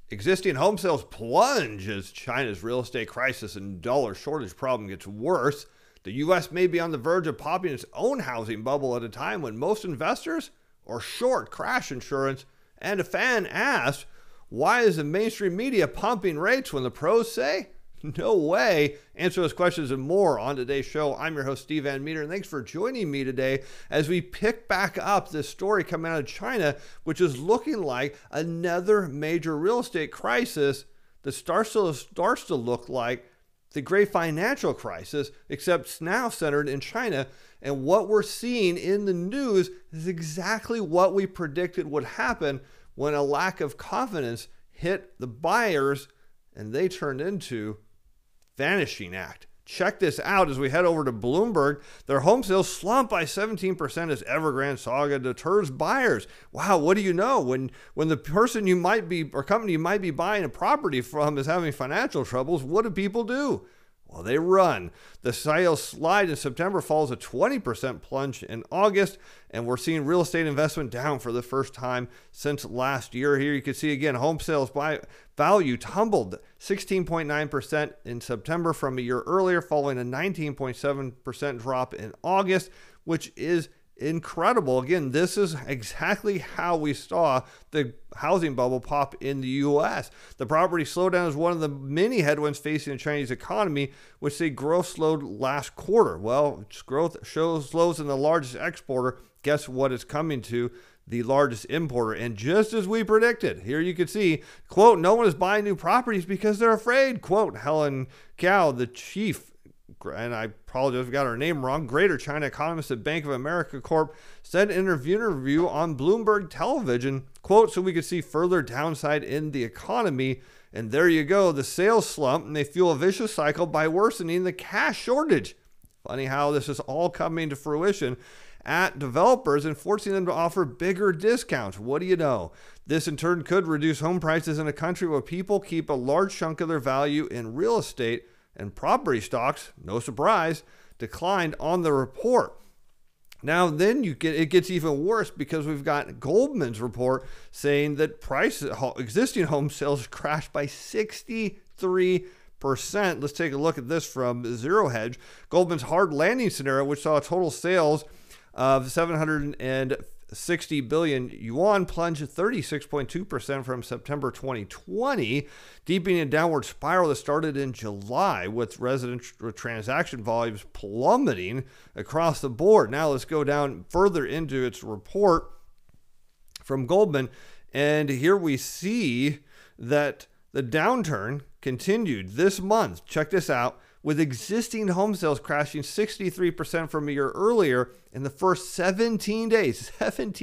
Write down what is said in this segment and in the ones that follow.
Existing home sales plunge as China's real estate crisis and dollar shortage problem gets worse. The U.S. may be on the verge of popping its own housing bubble at a time when most investors are short crash insurance. And a fan asked, why is the mainstream media pumping rates when the pros say, no way? Answer those questions and more on today's show. I'm your host, Steve Van Meter, and thanks for joining me today as we pick back up this story coming out of China, which is looking like another major real estate crisis that starts to look like the great financial crisis, except now centered in China. And what we're seeing in the news is exactly what we predicted would happen when a lack of confidence hit the buyers and they turned into vanishing act. Check this out as we head over to Bloomberg. Their home sales slumped by 17% as Evergrande saga deters buyers. Wow, what do you know? When the person you might be or company you might be buying a property from is having financial troubles, what do people do? Well, they run. The sales slide in September follows a 20% plunge in August, and we're seeing real estate investment down for the first time since last year. Here you can see again, home sales by value tumbled 16.9% in September from a year earlier, following a 19.7% drop in August, which is incredible. Again, this is exactly how we saw the housing bubble pop in the U.S. The property slowdown is one of the many headwinds facing the Chinese economy, which say growth slowed last quarter. Well, growth slows in the largest exporter. Guess what it's coming to? The largest importer. And just as we predicted, here you can see, quote, no one is buying new properties because they're afraid, quote, Helen Cao, the chief, and I apologize if I got her name wrong, Greater China economist at Bank of America Corp, said in an interview on Bloomberg Television, quote, so we could see further downside in the economy. And there you go, the sales slump, and they fuel a vicious cycle by worsening the cash shortage. Funny how this is all coming to fruition at developers and forcing them to offer bigger discounts. What do you know? This in turn could reduce home prices in a country where people keep a large chunk of their value in real estate, and property stocks, no surprise, declined on the report. Now then it gets even worse because we've got Goldman's report saying that existing home sales crashed by 63%. Let's take a look at this from Zero Hedge. Goldman's hard landing scenario, which saw total sales of 760 billion yuan, plunged 36.2% from September 2020, deepening a downward spiral that started in July with residential transaction volumes plummeting across the board. Now let's go down further into its report from Goldman, and here we see that the downturn continued this month. Check this out. With existing home sales crashing 63% from a year earlier in the first 17 days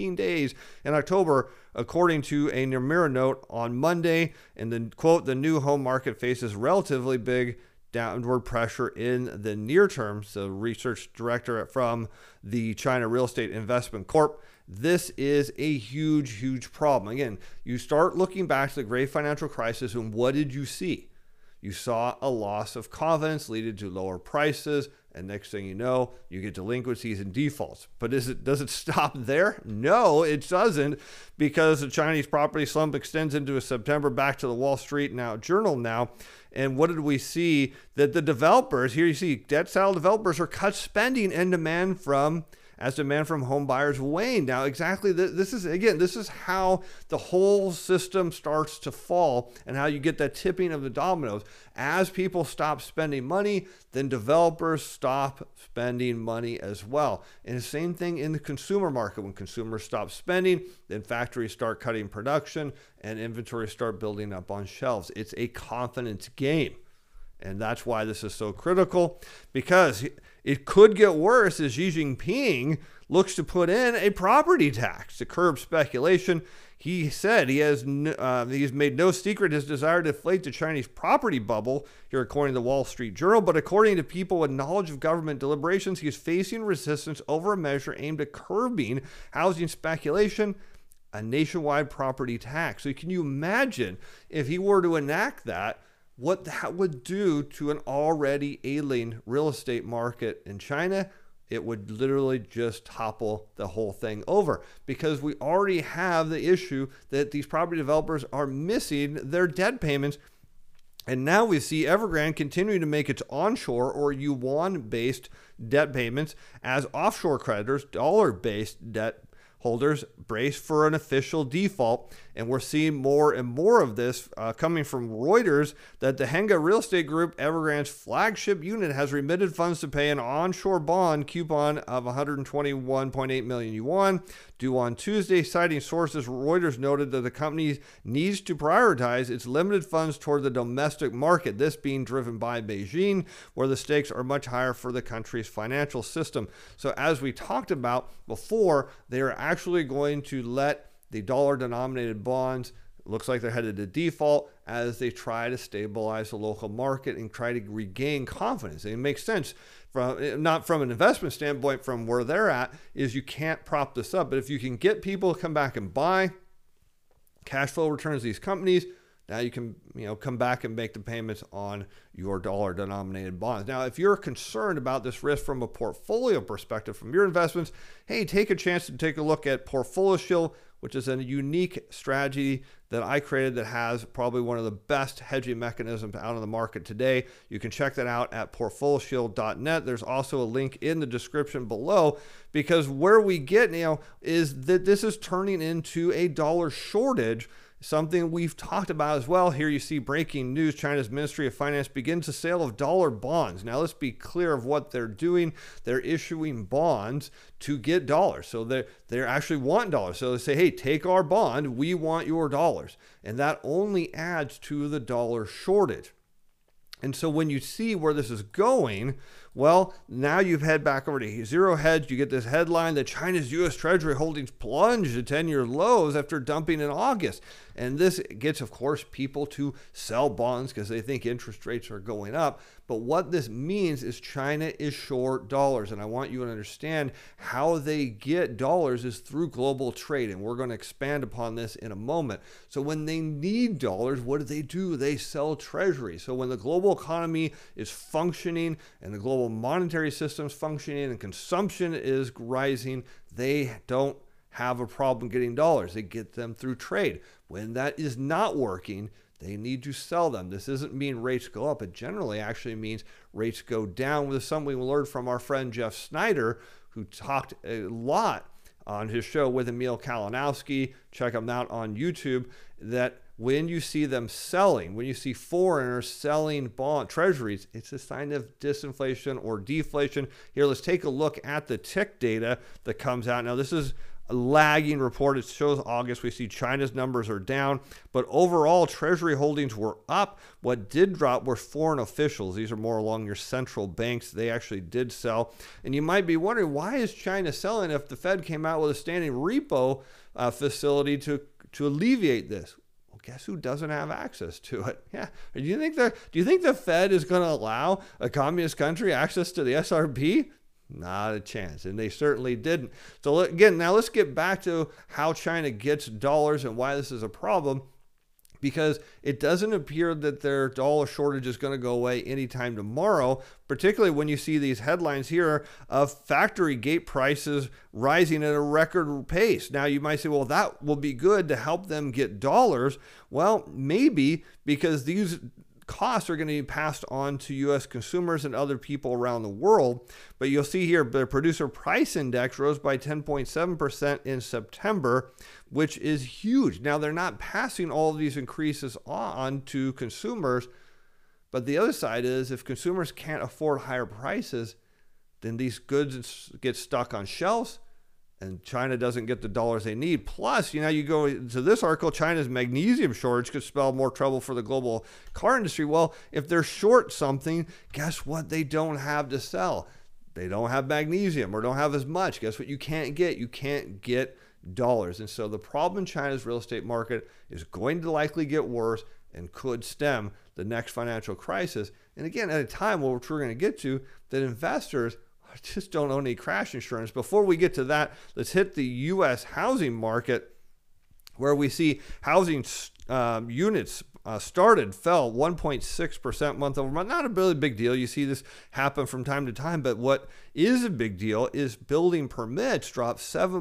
in October, according to a Nomura note on Monday. And then, quote, the new home market faces relatively big downward pressure in the near term. So research director from the China Real Estate Investment Corp. This is a huge problem. Again, you start looking back to the great financial crisis, and what did you see? You saw a loss of confidence leading to lower prices, and next thing you know, you get delinquencies and defaults. But does it stop there? No, it doesn't, because the Chinese property slump extends into September back to the Wall Street Journal now. And what did we see? That the developers, here you see debt-saddled developers are cut spending and demand from home buyers wane. Now, exactly, this is how the whole system starts to fall and how you get that tipping of the dominoes. As people stop spending money, then developers stop spending money as well. And the same thing in the consumer market. When consumers stop spending, then factories start cutting production and inventories start building up on shelves. It's a confidence game. And that's why this is so critical, because it could get worse as Xi Jinping looks to put in a property tax to curb speculation. He said he's made no secret his desire to inflate the Chinese property bubble, here according to the Wall Street Journal. But according to people with knowledge of government deliberations, he is facing resistance over a measure aimed at curbing housing speculation, a nationwide property tax. So can you imagine if he were to enact that, what that would do to an already ailing real estate market in China? it would literally just topple the whole thing over, because we already have the issue that these property developers are missing their debt payments. And now we see Evergrande continuing to make its onshore or yuan-based debt payments as offshore creditors, dollar-based debt holders, brace for an official default. And we're seeing more and more of this coming from Reuters, that the Hengda Real Estate Group, Evergrande's flagship unit, has remitted funds to pay an onshore bond coupon of 121.8 million yuan due on Tuesday. Citing sources, Reuters noted that the company needs to prioritize its limited funds toward the domestic market, this being driven by Beijing, where the stakes are much higher for the country's financial system. So as we talked about before, they are actually going to let the dollar-denominated bonds, looks like they're headed to default as they try to stabilize the local market and try to regain confidence. And it makes sense, from not from an investment standpoint, from where they're at, is you can't prop this up. But if you can get people to come back and buy, cash flow returns these companies, now you can come back and make the payments on your dollar-denominated bonds. Now, if you're concerned about this risk from a portfolio perspective from your investments, hey, take a chance to take a look at Portfolio Shield, which is a unique strategy that I created that has probably one of the best hedging mechanisms out on the market today. You can check that out at portfolioshield.net. There's also a link in the description below, because where we get now is that this is turning into a dollar shortage, something we've talked about as well. Here you see breaking news: China's Ministry of Finance begins a sale of dollar bonds. Now let's be clear of what they're doing. They're issuing bonds to get dollars. So they actually want dollars. So they say, hey, take our bond, we want your dollars. And that only adds to the dollar shortage. And so when you see where this is going, well, now you've head back over to Zero Hedge. You get this headline that China's U.S. Treasury holdings plunge to 10-year lows after dumping in August. And this gets, of course, people to sell bonds because they think interest rates are going up. But what this means is China is short dollars. And I want you to understand how they get dollars is through global trade. And we're going to expand upon this in a moment. So when they need dollars, what do? They sell treasuries. So when the global economy is functioning and the global monetary system is functioning and consumption is rising, they don't have a problem getting dollars. They get them through trade. When that is not working, they need to sell them. This doesn't mean rates go up. It generally actually means rates go down. This is something we learned from our friend Jeff Snyder, who talked a lot on his show with Emil Kalinowski. Check him out on YouTube. That when you see them selling, when you see foreigners selling bond treasuries, it's a sign of disinflation or deflation. Here, let's take a look at the tick data that comes out. Now, this is a lagging report. It shows August. We see China's numbers are down, but overall treasury holdings were up. What did drop were foreign officials. These are more along your central banks. They actually did sell. And you might be wondering, why is China selling if the Fed came out with a standing repo facility to alleviate this? Well, guess who doesn't have access to it? Yeah. Do you think the Fed is going to allow a communist country access to the SRB? Not a chance. And they certainly didn't. So again, now let's get back to how China gets dollars and why this is a problem, because it doesn't appear that their dollar shortage is going to go away anytime tomorrow, particularly when you see these headlines here of factory gate prices rising at a record pace. Now, you might say, well, that will be good to help them get dollars. Well, maybe, because these costs are going to be passed on to U.S. consumers and other people around the world. But you'll see here the producer price index rose by 10.7% in September, which is huge. Now, they're not passing all of these increases on to consumers, but the other side is if consumers can't afford higher prices, then these goods get stuck on shelves and China doesn't get the dollars they need. Plus, you go to this article, China's magnesium shortage could spell more trouble for the global car industry. Well, if they're short something, guess what they don't have to sell? They don't have magnesium or don't have as much. Guess what you can't get? You can't get dollars. And so the problem in China's real estate market is going to likely get worse and could stem the next financial crisis. And again, at a time which we're going to get to, that investors just don't own any crash insurance. Before we get to that, let's hit the U.S. housing market, where we see housing units started fell 1.6% month over month. Not a really big deal. You see this happen from time to time, but what is a big deal is building permits dropped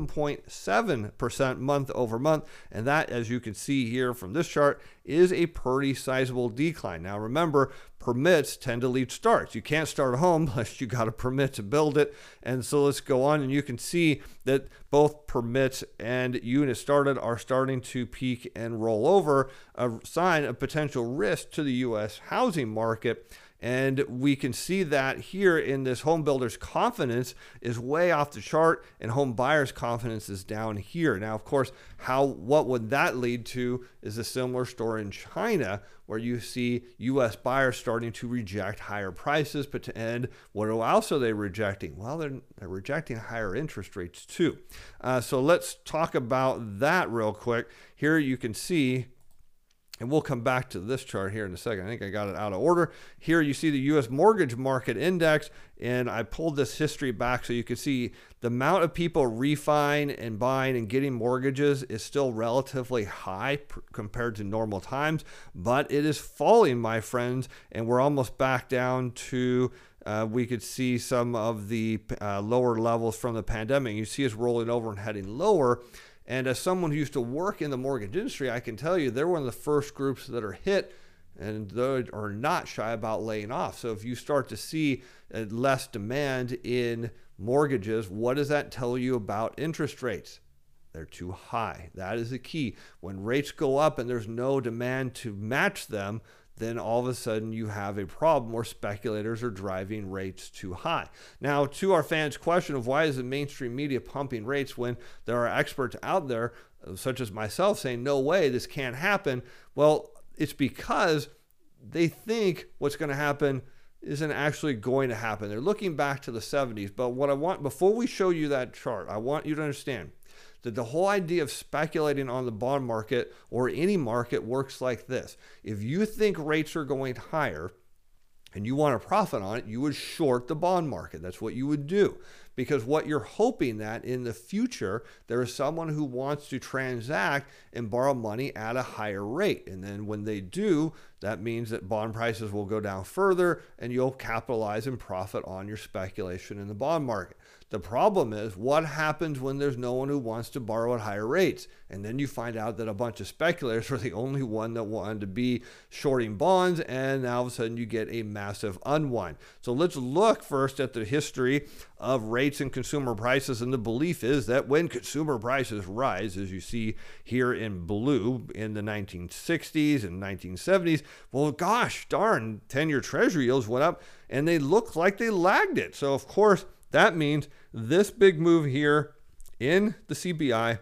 7.7% month over month, and that, as you can see here from this chart, is a pretty sizable decline. Now remember, permits tend to lead starts. You can't start a home unless you got a permit to build it. And so let's go on, and you can see that both permits and units started are starting to peak and roll over, a sign of potential risk to the U.S. housing market. And we can see that here in this home builders' confidence is way off the chart, and home buyers' confidence is down here. Now, of course, what would that lead to is a similar story in China, where you see U.S. buyers starting to reject higher prices. And what else are they rejecting? Well, they're rejecting higher interest rates too. So let's talk about that real quick. Here you can see, and we'll come back to this chart here in a second. I think I got it out of order. Here you see the U.S. mortgage market index, and I pulled this history back so you can see the amount of people refining and buying and getting mortgages is still relatively high compared to normal times, but it is falling, my friends, and we're almost back down to we could see some of the lower levels from the pandemic. You see us rolling over and heading lower. And as someone who used to work in the mortgage industry, I can tell you they're one of the first groups that are hit, and they are not shy about laying off. So if you start to see less demand in mortgages, what does that tell you about interest rates? They're too high. That is the key. When rates go up and there's no demand to match them, then all of a sudden you have a problem where speculators are driving rates too high. Now, to our fans' question of why is the mainstream media pumping rates when there are experts out there, such as myself, saying, no way, this can't happen. Well, it's because they think what's going to happen isn't actually going to happen. They're looking back to the 70s. But what I want, before we show you that chart, I want you to understand that the whole idea of speculating on the bond market or any market works like this. If you think rates are going higher and you want to profit on it, you would short the bond market. That's what you would do. Because what you're hoping that in the future, there is someone who wants to transact and borrow money at a higher rate. And then when they do, that means that bond prices will go down further and you'll capitalize and profit on your speculation in the bond market. The problem is, what happens when there's no one who wants to borrow at higher rates? And then you find out that a bunch of speculators were the only one that wanted to be shorting bonds, and now all of a sudden you get a massive unwind. So let's look first at the history of rates and consumer prices. And the belief is that when consumer prices rise, as you see here in blue in the 1960s and 1970s, well, gosh darn, 10-year treasury yields went up and they looked like they lagged it. So of course, that means this big move here in the CPI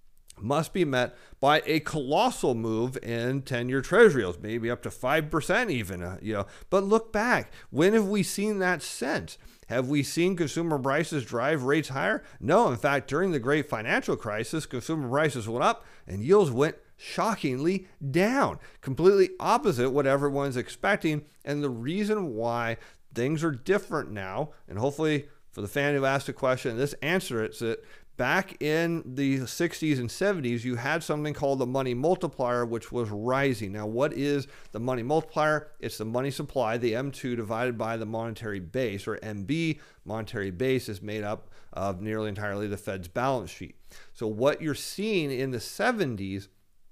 must be met by a colossal move in 10-year treasury yields, maybe up to 5% even, But look back, when have we seen that since? Have we seen consumer prices drive rates higher? No, in fact, during the great financial crisis, consumer prices went up and yields went shockingly down, completely opposite what everyone's expecting. And the reason why things are different now, and hopefully for the fan who asked the question, this answer is that back in the 60s and 70s, you had something called the money multiplier, which was rising. Now, what is the money multiplier? It's the money supply, the M2 divided by the monetary base, or MB. Monetary base is made up of nearly entirely the Fed's balance sheet. So what you're seeing in the 70s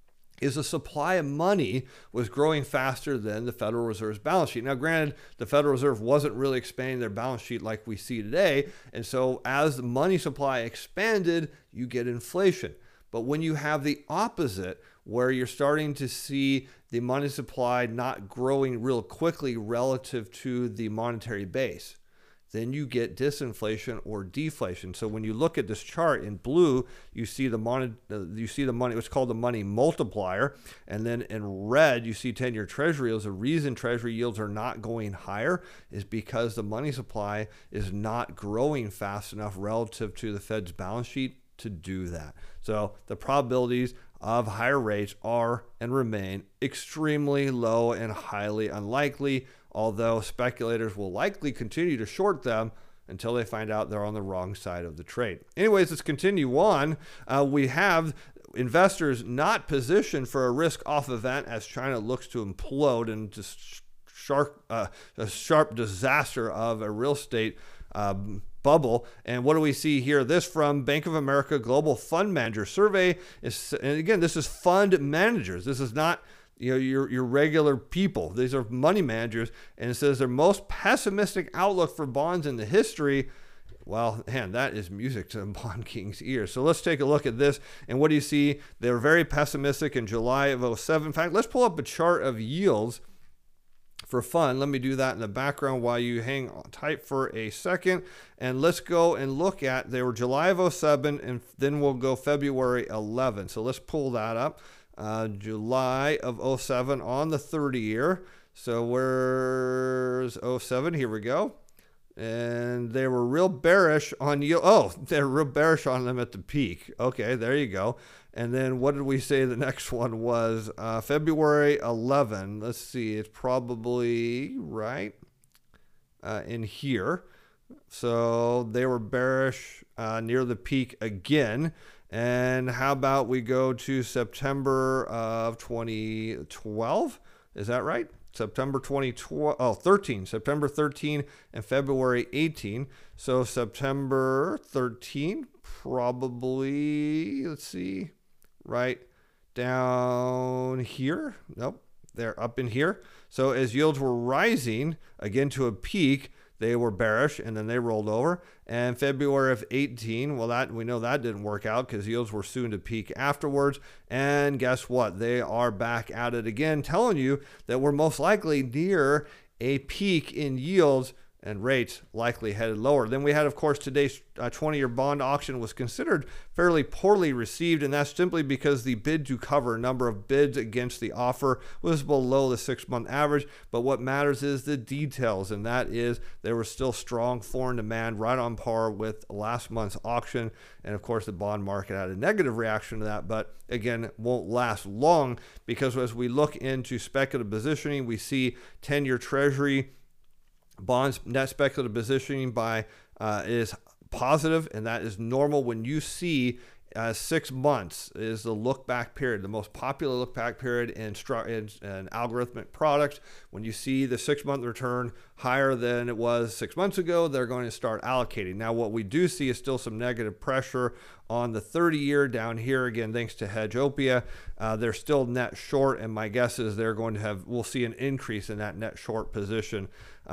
is the supply of money was growing faster than the Federal Reserve's balance sheet. Now, granted, the Federal Reserve wasn't really expanding their balance sheet like we see today. And so as the money supply expanded, you get inflation. But when you have the opposite, where you're starting to see the money supply not growing real quickly relative to the monetary base, then you get disinflation or deflation. So when you look at this chart in blue, you see the money, what's called the money multiplier, and then in red you see 10-year treasury yields. The reason treasury yields are not going higher is because the money supply is not growing fast enough relative to the Fed's balance sheet to do that. So the probabilities of higher rates are and remain extremely low and highly unlikely, although speculators will likely continue to short them until they find out they're on the wrong side of the trade. Anyways, let's continue on. We have investors not positioned for a risk-off event as China looks to implode and just a sharp disaster of a real estate bubble. And what do we see here? This from Bank of America Global Fund Manager Survey is, and again, this is fund managers. This is not your regular people. These are money managers, and it says their most pessimistic outlook for bonds in the history. Well, man, that is music to Bond King's ears. So let's take a look at this. And what do you see? They were very pessimistic in July of 2007. In fact, let's pull up a chart of yields for fun. Let me do that in the background while you hang tight for a second. And let's go and look at, they were July of 2007, and then we'll go February 11. So let's pull that up. July of 2007 on the 30-year. So where's 2007? Here we go. And they were real bearish on yield. Oh, they're real bearish on them at the peak. Okay, there you go. And then what did we say the next one was? February 11. Let's see. It's probably right in here. So they were bearish near the peak again. And how about we go to September of 2012? Is that right? September 13, September 13 and February 18. So September 13, probably, let's see, right down here. Nope, they're up in here. So as yields were rising again to a peak, they were bearish, and then they rolled over. And February of 18, well, that we know that didn't work out because yields were soon to peak afterwards. And guess what? They are back at it again, telling you that we're most likely near a peak in yields and rates likely headed lower. Then we had, of course, today's 20-year bond auction was considered fairly poorly received, and that's simply because the bid to cover number of bids against the offer was below the 6-month average. But what matters is the details, and that is there was still strong foreign demand right on par with last month's auction. And of course, the bond market had a negative reaction to that, but again, won't last long, because as we look into speculative positioning, we see 10-year Treasury bonds net speculative positioning by is positive, and that is normal when you see 6 months is the look back period, the most popular look back period in algorithmic products. When you see the 6-month return higher than it was 6 months ago, they're going to start allocating. Now, what we do see is still some negative pressure on the 30-year down here. Again, thanks to Hedgeopia, they're still net short, and my guess is we'll see an increase in that net short position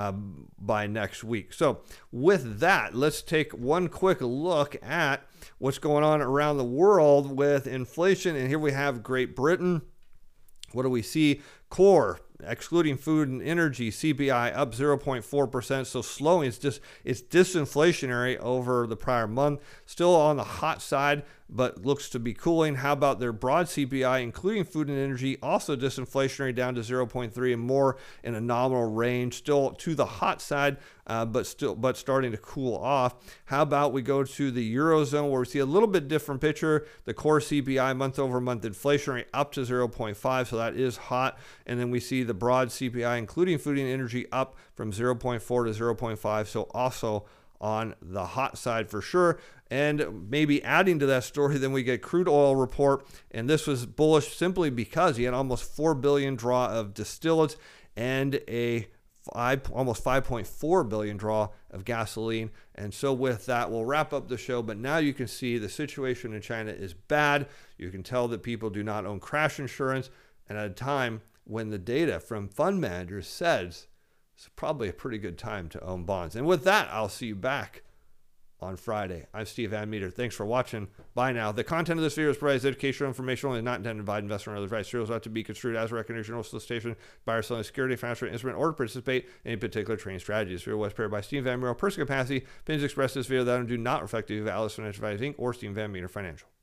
by next week. So with that, let's take one quick look at what's going on around the world with inflation. And here we have Great Britain. What do we see? Core, excluding food and energy, CPI up 0.4%. So slowing, it's disinflationary over the prior month. Still on the hot side, but looks to be cooling. How about their broad CPI, including food and energy, also disinflationary down to 0.3 and more in a nominal range. Still to the hot side, but starting to cool off. How about we go to the Eurozone, where we see a little bit different picture. The core CPI month over month inflationary up to 0.5, so that is hot. And then we see the broad CPI, including food and energy, up from 0.4 to 0.5, so also on the hot side for sure. And maybe adding to that story, then we get crude oil report, and this was bullish simply because he had almost 4 billion draw of distillates and almost 5.4 billion draw of gasoline. And so with that, we'll wrap up the show. But now you can see the situation in China is bad. You can tell that people do not own crash insurance, and at a time when the data from fund managers says it's probably a pretty good time to own bonds. And with that, I'll see you back on Friday. I'm Steve Van Meter. Thanks for watching. Bye now. The content of this video is provides educational information only, not intended to provide investment or other advice. Serials not to be construed as a recognition or solicitation by or selling security, financial instrument, or to participate in any particular trading strategy. This video was prepared by Steve Van Meter, personal capacity. Opinions expressed in this video that do not reflect the value of Alice Financial Advisors Inc. or Steve Van Meter Financial.